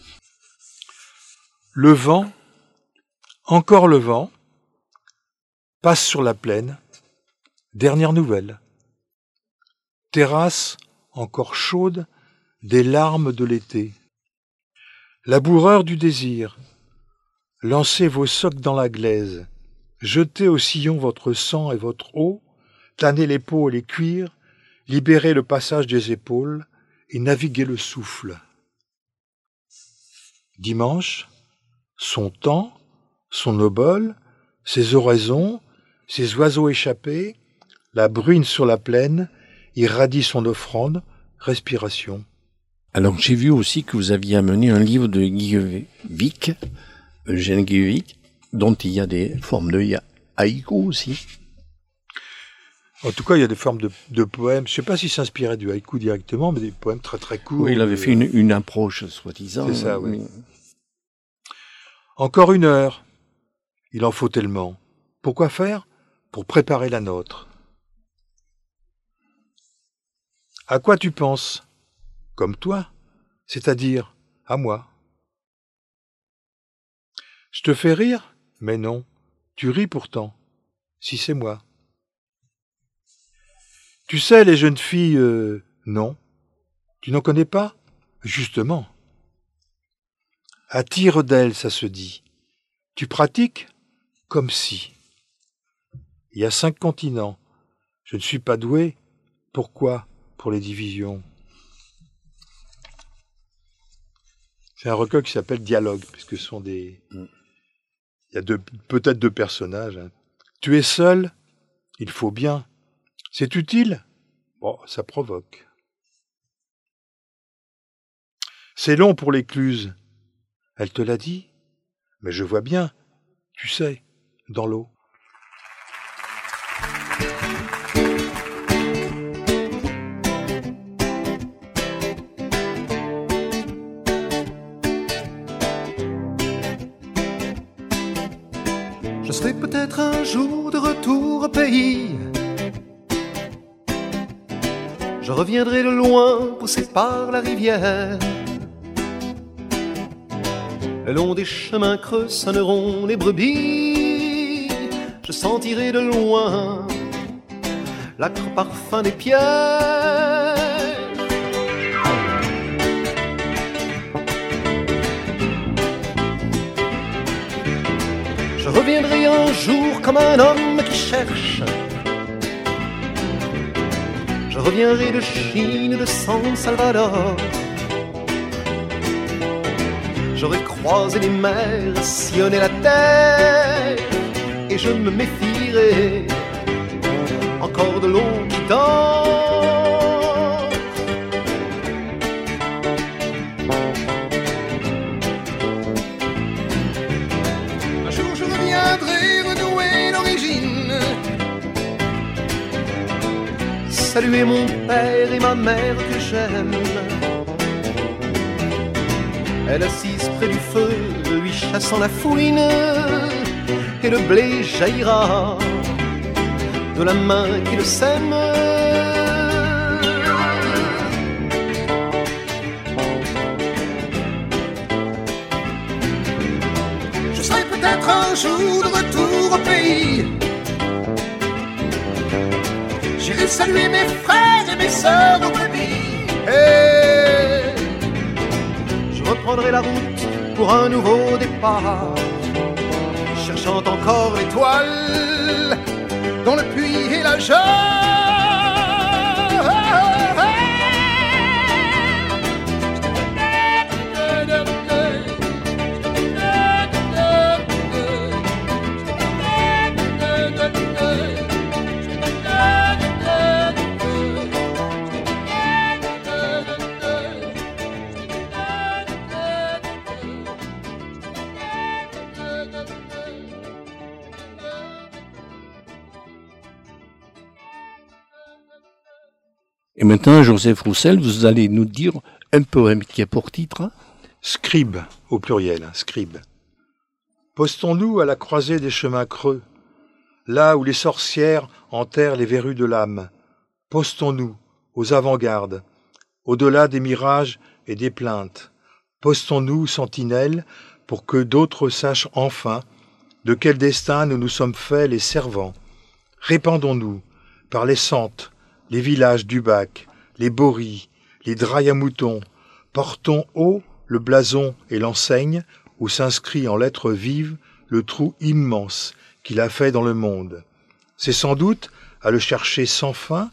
Le vent, encore le vent, passe sur la plaine. Dernière nouvelle. Terrasse encore chaude, des larmes de l'été. Laboureur du désir, lancez vos socs dans la glaise, jetez au sillon votre sang et votre eau, tannez les peaux et les cuirs, libérez le passage des épaules et naviguez le souffle. Dimanche, son temps, son obole, ses oraisons, ses oiseaux échappés, la brune sur la plaine, irradie son offrande, respiration. Alors, j'ai vu aussi que vous aviez amené un livre de Guillevic, Eugène Guillevic, dont il y a des formes de haïku aussi. En tout cas, il y a des formes de, de poèmes. Je ne sais pas s'il s'inspirait du haïku directement, mais des poèmes très très courts. Oui, il avait fait une, une approche, soi-disant. C'est ça, oui. Encore une heure. Il en faut tellement. Pourquoi faire ? Pour préparer la nôtre. À quoi tu penses ? Comme toi, c'est-à-dire à moi. Je te fais rire ? Mais non, tu ris pourtant, si c'est moi. Tu sais, les jeunes filles, euh, non. Tu n'en connais pas ? Justement. À tire d'aile, ça se dit. Tu pratiques ? Comme si. Il y a cinq continents. Je ne suis pas doué. Pourquoi ? Pour les divisions. C'est un recueil qui s'appelle Dialogue, puisque ce sont des... Mm. Il y a deux, peut-être deux personnages. Hein. Tu es seul ? Il faut bien. C'est utile ? Bon, ça provoque. C'est long pour l'écluse. Elle te l'a dit ? Mais je vois bien, tu sais, dans l'eau. Je serai peut-être un jour de retour au pays. Je reviendrai de loin, poussé par la rivière. Le long des chemins creux sonneront les brebis. Je sentirai de loin l'âcre parfum des pierres. Je reviendrai un jour comme un homme qui cherche. Je reviendrai de Chine, de San Salvador. J'aurai croisé les mers, sillonné la terre, et je me méfierai encore de l'eau qui dort. Un jour je reviendrai renouer l'origine, saluer mon père et ma mère que j'aime. Elle assise près du feu, lui chassant la fouine, et le blé jaillira de la main qui le sème. peut-être un jour de retour au pays. J'irai saluer mes frères et mes sœurs au brebis. Et je reprendrai la route pour un nouveau départ, cherchant encore l'étoile dans le puits et la jarre. Et maintenant, Joseph Roussel, vous allez nous dire un poème qui a pour titre Scribe, au pluriel, scribe. Postons-nous à la croisée des chemins creux, là où les sorcières enterrent les verrues de l'âme. Postons-nous aux avant-gardes, au-delà des mirages et des plaintes. Postons-nous, sentinelles, pour que d'autres sachent enfin de quel destin nous nous sommes faits les servants. Répandons-nous par les sentes, les villages du bac, les boris, les drailles à moutons, portons haut le blason et l'enseigne où s'inscrit en lettres vives le trou immense qu'il a fait dans le monde. C'est sans doute à le chercher sans fin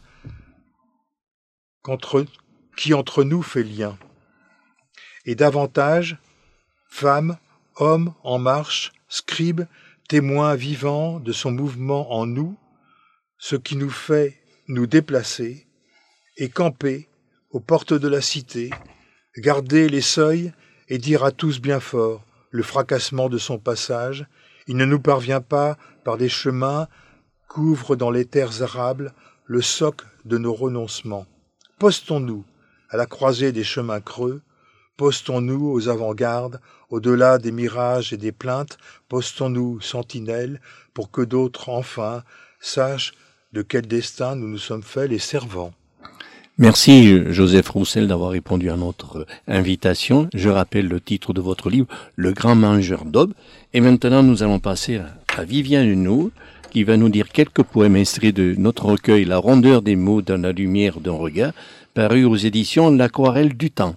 qu'entre, qui entre nous fait lien. Et davantage, femmes, hommes en marche, scribes, témoins vivants de son mouvement en nous, ce qui nous fait nous déplacer et camper aux portes de la cité, garder les seuils et dire à tous bien fort le fracassement de son passage. Il ne nous parvient pas par des chemins qu'ouvre dans les terres arables le soc de nos renoncements. Postons-nous à la croisée des chemins creux, postons-nous aux avant-gardes, au-delà des mirages et des plaintes, postons-nous sentinelles pour que d'autres enfin sachent de quel destin nous nous sommes faits les servants. Merci Joseph Roussel d'avoir répondu à notre invitation. Je rappelle le titre de votre livre, Le Grand Mangeur d'Aube. Et maintenant nous allons passer à Viviane Nou, qui va nous dire quelques poèmes extraits de notre recueil La rondeur des mots dans la lumière d'un regard, paru aux éditions L'Aquarelle du Temps.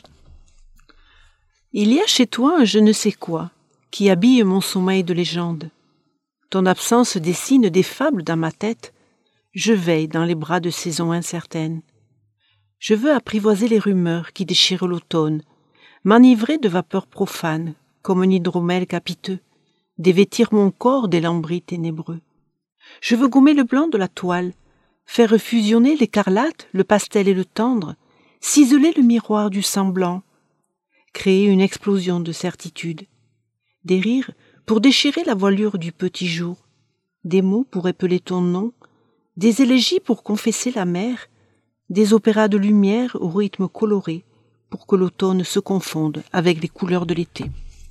Il y a chez toi un je ne sais quoi qui habille mon sommeil de légende. Ton absence dessine des fables dans ma tête. Je veille dans les bras de saisons incertaines. Je veux apprivoiser les rumeurs qui déchirent l'automne, m'enivrer de vapeurs profanes, comme un hydromel capiteux, dévêtir mon corps des lambris ténébreux. Je veux gommer le blanc de la toile, faire fusionner l'écarlate, le pastel et le tendre, ciseler le miroir du semblant, créer une explosion de certitude, des rires pour déchirer la voilure du petit jour, des mots pour épeler ton nom, des élégies pour confesser la mer, des opéras de lumière au rythme coloré pour que l'automne se confonde avec les couleurs de l'été.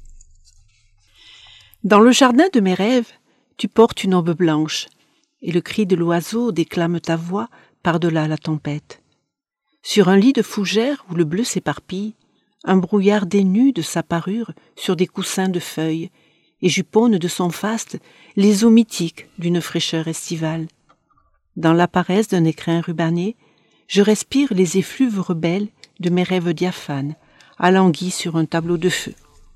Dans le jardin de mes rêves, tu portes une aube blanche et le cri de l'oiseau déclame ta voix par-delà la tempête. Sur un lit de fougères où le bleu s'éparpille, un brouillard dénude sa parure sur des coussins de feuilles et juponne de son faste les eaux mythiques d'une fraîcheur estivale. Dans la paresse d'un écrin rubané, je respire les effluves rebelles de mes rêves diaphanes, alanguis sur un tableau de feu.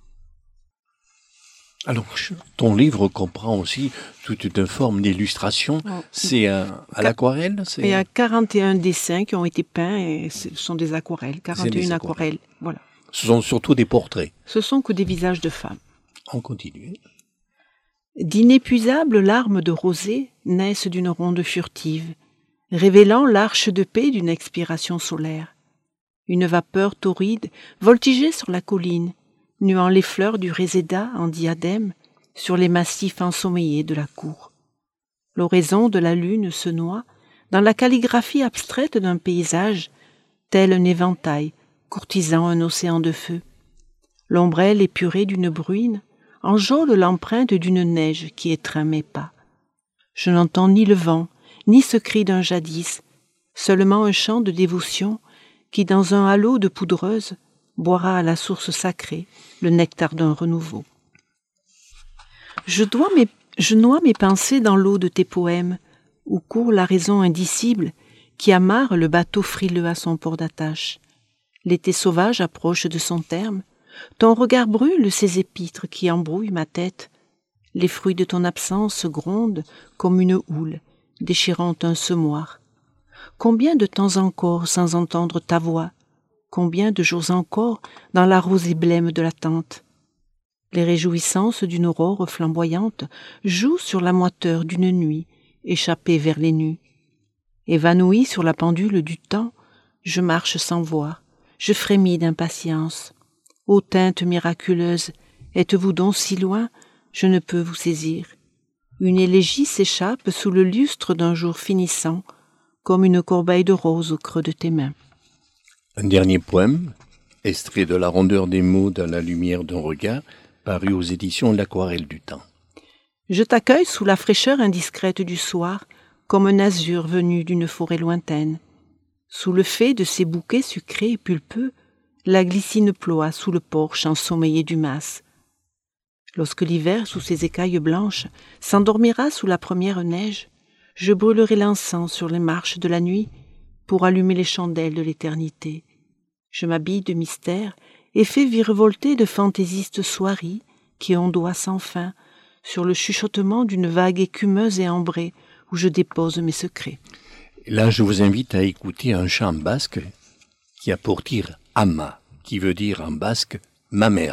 Alors, ton livre comprend aussi toute une forme d'illustration. Oh. C'est euh, à l'aquarelle c'est... Il y a quarante et un dessins qui ont été peints et ce sont des aquarelles, quarante et un aquarelles. aquarelles. Voilà. Ce sont surtout des portraits. Ce sont que des visages de femmes. On continue. D'inépuisables larmes de rosée naissent d'une ronde furtive, révélant l'arche de paix d'une expiration solaire. Une vapeur torride voltigeait sur la colline, nuant les fleurs du réséda en diadème sur les massifs ensommeillés de la cour. L'oraison de la lune se noie dans la calligraphie abstraite d'un paysage, tel un éventail courtisant un océan de feu. L'ombrelle épurée d'une bruine enjôle l'empreinte d'une neige qui étreint mes pas. Je n'entends ni le vent, ni ce cri d'un jadis, seulement un chant de dévotion qui, dans un halo de poudreuse, boira à la source sacrée le nectar d'un renouveau. Je, dois mes, je noie mes pensées dans l'eau de tes poèmes, où court la raison indicible qui amarre le bateau frileux à son port d'attache. L'été sauvage approche de son terme. Ton regard brûle ces épîtres qui embrouillent ma tête. Les fruits de ton absence grondent comme une houle, déchirant un semoir. Combien de temps encore sans entendre ta voix? Combien de jours encore dans la rosée blême de l'attente? Les réjouissances d'une aurore flamboyante jouent sur la moiteur d'une nuit échappée vers les nues. Évanoui sur la pendule du temps, je marche sans voir, je frémis d'impatience. Ô teintes miraculeuses, êtes-vous donc si loin? Je ne peux vous saisir. Une élégie s'échappe sous le lustre d'un jour finissant, comme une corbeille de roses au creux de tes mains. Un dernier poème, extrait de La rondeur des mots dans la lumière d'un regard, paru aux éditions L'Aquarelle du temps. Je t'accueille sous la fraîcheur indiscrète du soir, comme un azur venu d'une forêt lointaine. Sous le fait de ces bouquets sucrés et pulpeux, la glycine ploie sous le porche ensommeillé du mas. Lorsque l'hiver, sous ses écailles blanches, s'endormira sous la première neige, je brûlerai l'encens sur les marches de la nuit pour allumer les chandelles de l'éternité. Je m'habille de mystère et fais virevolter de fantaisistes soieries qui ondoient sans fin sur le chuchotement d'une vague écumeuse et ambrée où je dépose mes secrets. Là, je vous invite à écouter un chant basque qui a pour titre Ama, qui veut dire en basque « ma mère ».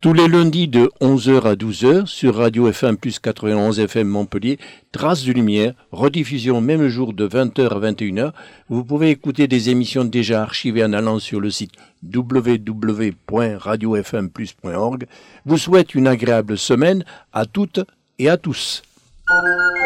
Tous les lundis de onze heures à douze heures sur Radio F M plus quatre-vingt-onze F M Montpellier, Traces de lumière, rediffusion même jour de vingt heures à vingt et une heures. Vous pouvez écouter des émissions déjà archivées en allant sur le site w w w point radio f m plus point org. Vous souhaite une agréable semaine à toutes et à tous.